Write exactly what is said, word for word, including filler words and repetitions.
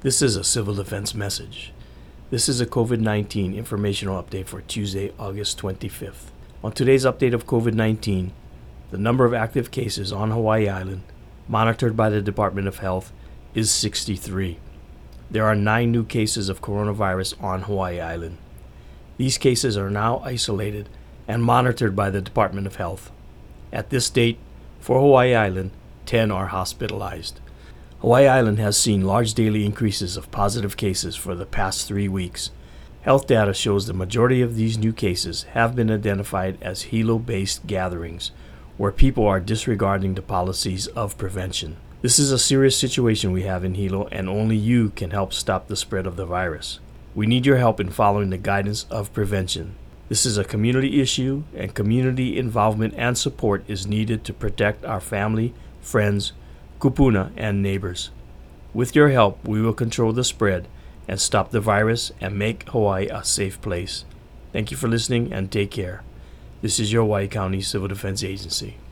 This is a civil defense message. This is a COVID nineteen informational update for Tuesday, August twenty-fifth. On today's update of COVID nineteen, the number of active cases on Hawaii Island, monitored by the Department of Health, is sixty-three. There are nine new cases of coronavirus on Hawaii Island. These cases are now isolated and monitored by the Department of Health. At this date, for Hawaii Island, ten are hospitalized. Hawaii Island has seen large daily increases of positive cases for the past three weeks. Health data shows the majority of these new cases have been identified as Hilo-based gatherings, where people are disregarding the policies of prevention. This is a serious situation we have in Hilo, and only you can help stop the spread of the virus. We need your help in following the guidance of prevention. This is a community issue, and community involvement and support is needed to protect our family, friends, kupuna, and neighbors. With your help, we will control the spread and stop the virus and make Hawaii a safe place. Thank you for listening and take care. This is your Hawaii County Civil Defense Agency.